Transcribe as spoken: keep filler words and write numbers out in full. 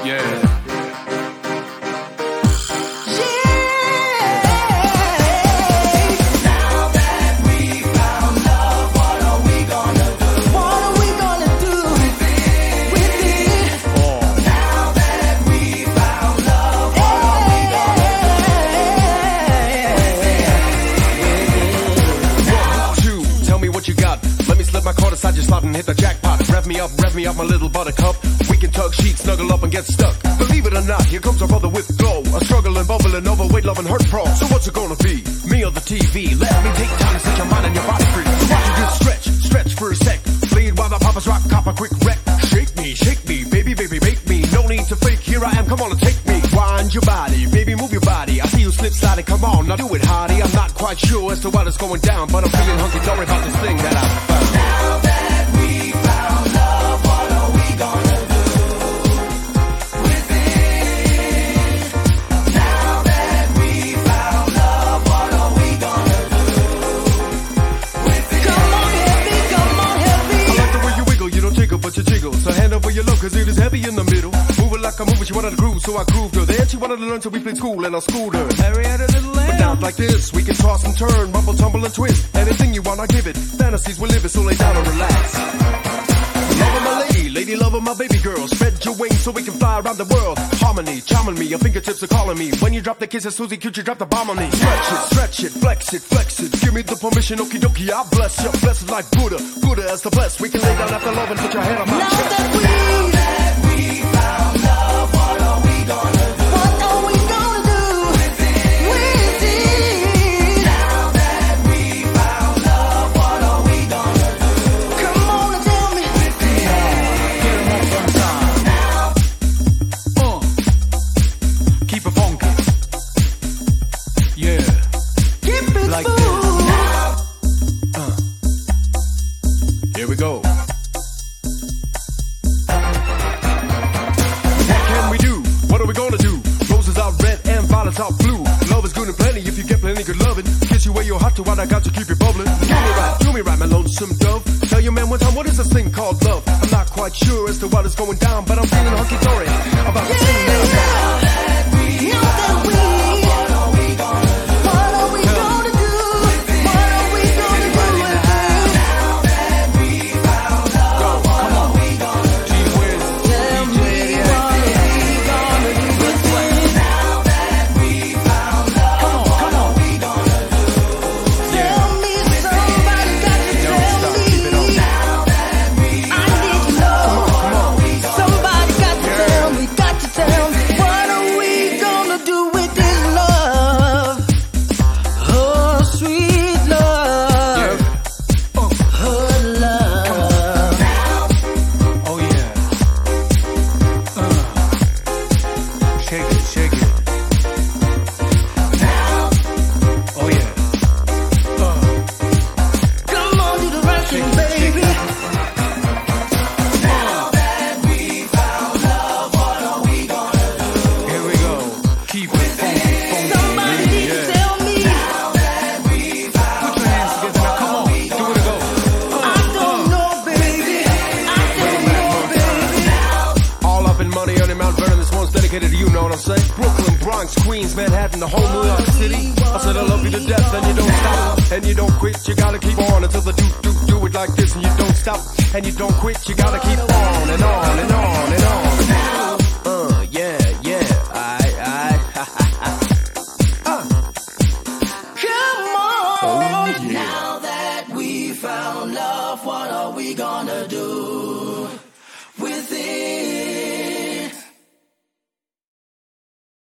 Yeah. My cord aside your slot and hit the jackpot. Rev me up, rev me up, my little buttercup. We can tug sheets, snuggle up and get stuck. Believe it or not, here comes our brother with glow. A struggling, bubbling, overweight, loving, hurt pro. So what's it gonna be? Me or the T V? Let me take time to set your mind and your body free. So watch you just stretch, stretch for a sec. Bleed while the poppers rock, cop a quick wreck. Shake me, shake me, baby, baby, bake me. No need to fake, here I am, come on and take me. Wind your body, baby, move your body. I see you slip sliding, come on, now do it, hottie. I'm not quite sure as to what is going down, but I'm feeling hunky-dory about this thing that I found. Now that we found love, what are we gonna do with it? Now that we found love, what are we gonna do with it? Come on, heavy, come on, heavy. I like the way you wiggle, you don't jiggle, but you jiggle. So hand over your love, cause it is heavy in the middle. Move it like I move it, she wanted to groove, so I grooved her. Then she wanted to learn, so we played school, and I schooled her. Mary had a little lamb. But now it's like this, we can toss and turn, rumble, tumble, and twist. Anything you want, I give it. Fantasies we live it, so lay down and relax. Love of my lady, lady love of my baby girl. Spread your wings so we can fly around the world. Harmony, charming me, your fingertips are calling me. When you drop the kisses, Susie Cute, you drop the bomb on me. Stretch it, stretch it, flex it, flex it. Give me the permission, okie dokie, I bless you. Blessed like Buddha, Buddha as the blessed. We can lay down after love and put your head on my Now chest. that we, Now that we found love, what are we gonna do? what are we gonna do with it? Now that we found love, what are we gonna do? Come on and tell me. Get 'em up one time. Now, Uh. Keep it funky. Yeah. Keep it Like smooth. now, Here we go. What can we do? What are we gonna do? Roses are red and violets are blue. Love is good and plenty if you get plenty good loving. Kiss you where you're hot to what I got to keep you bubbling. Do me right, do me right, my lonesome dove. Tell your man one time, what is this thing called love? I'm not quite sure as to what is going down, but I'm feeling hunky-dory about the thing now. Now that we, what are we gonna do? what are we gonna do? What are we gonna do with it? Now that we found love, what are we gonna do? Gee whiz. Tell me what are we gonna do with it? Now that we found love, Come on, come on. we gonna do? Tell me, somebody got to tell me. Now that we I need to know. Somebody got to tell me, got to tell me. What are we gonna do with this love? Oh, sweet love. Oh, love. Oh yeah. Uh. Shake it, shake it. Oh yeah. Uh. Come on, do the rockin', baby. Now that we found love, what are we gonna do? Here we go. Keep it funky, funky. Somebody need to Yeah. tell me. Now that we found Put your hands together now. Come on. Do it go. I don't know, baby. I don't know, baby. All up in money, earning Mount Vernon. This one's dedicated to you, know what I'm saying? Brooklyn, Bronx, Queens, Manhattan, the whole New York City. I said I love you to death, and you don't stop, and you don't quit. You gotta keep on until the do do do it like this, and you don't stop, and you don't quit. You gotta keep on and on and on and on. Uh, yeah, yeah, I, I, ha, ha, ha. Uh. Come on. Now that we found love, what are we gonna do?